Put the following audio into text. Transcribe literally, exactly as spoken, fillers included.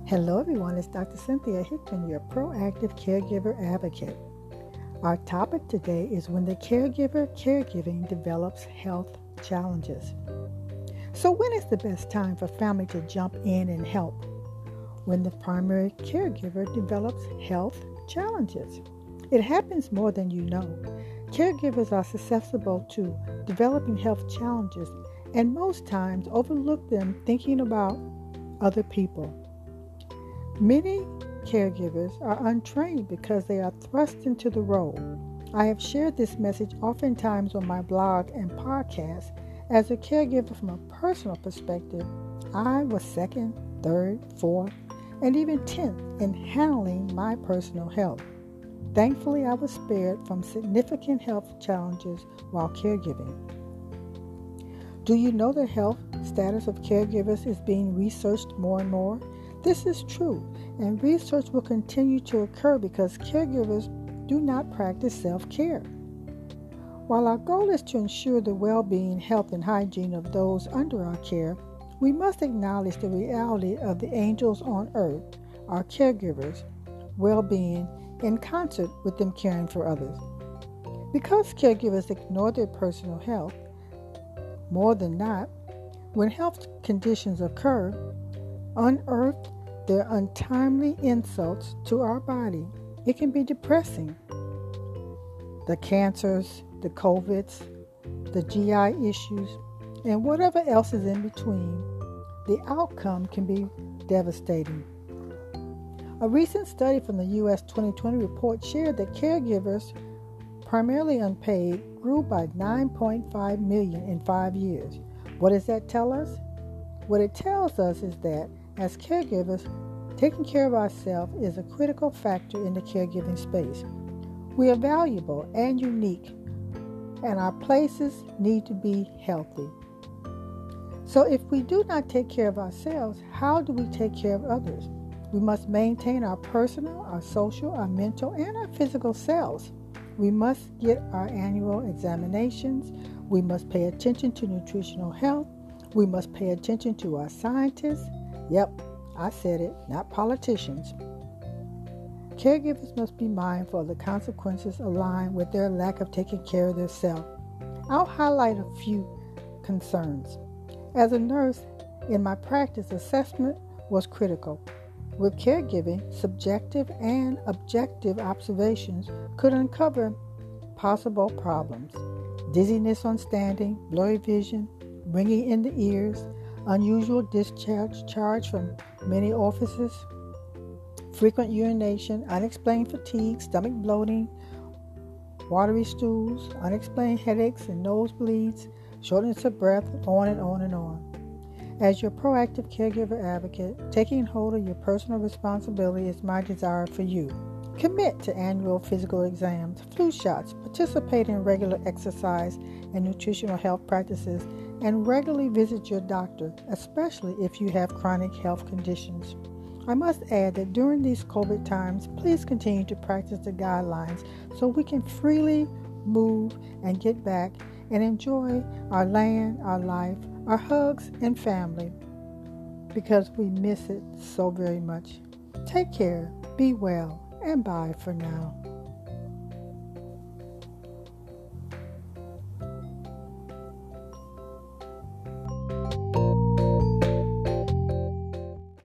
Hello everyone, it's Doctor Cynthia Hickman, your proactive caregiver advocate. Our topic today is when the caregiver caregiving develops health challenges. So when is the best time for family to jump in and help? When the primary caregiver develops health challenges. It happens more than you know. Caregivers are susceptible to developing health challenges and most times overlook them thinking about other people. Many caregivers are untrained because they are thrust into the role. I have shared this message oftentimes on my blog and podcast. As a caregiver from a personal perspective, I was second, third, fourth, and even tenth in handling my personal health. Thankfully, I was spared from significant health challenges while caregiving. Do you know the health status of caregivers is being researched more and more? This is true, and research will continue to occur because caregivers do not practice self-care. While our goal is to ensure the well-being, health, and hygiene of those under our care, we must acknowledge the reality of the angels on earth, our caregivers' well-being, in concert with them caring for others. Because caregivers ignore their personal health, more than not, when health conditions occur, unearth their untimely insults to our body. It can be depressing. The cancers, the COVIDs, the G I issues, and whatever else is in between, the outcome can be devastating. A recent study from the U S twenty twenty report shared that caregivers, primarily unpaid, grew by nine point five million in five years. What does that tell us? What it tells us is that as caregivers, taking care of ourselves is a critical factor in the caregiving space. We are valuable and unique, and our places need to be healthy. So if we do not take care of ourselves, how do we take care of others? We must maintain our personal, our social, our mental, and our physical selves. We must get our annual examinations. We must pay attention to nutritional health. We must pay attention to our scientists. Yep, I said it, not politicians. Caregivers must be mindful of the consequences aligned with their lack of taking care of themselves. I'll highlight a few concerns. As a nurse, in my practice, assessment was critical. With caregiving, subjective and objective observations could uncover possible problems. Dizziness on standing, blurry vision, ringing in the ears, unusual discharge charge from many orifices, frequent urination, unexplained fatigue, stomach bloating, watery stools, unexplained headaches and nosebleeds, shortness of breath, on and on and on. As your proactive caregiver advocate, taking hold of your personal responsibility is my desire for you. Commit to annual physical exams, flu shots, participate in regular exercise and nutritional health practices, and regularly visit your doctor, especially if you have chronic health conditions. I must add that during these COVID times, please continue to practice the guidelines so we can freely move and get back and enjoy our land, our life, our hugs and family, because we miss it so very much. Take care, be well, and bye for now.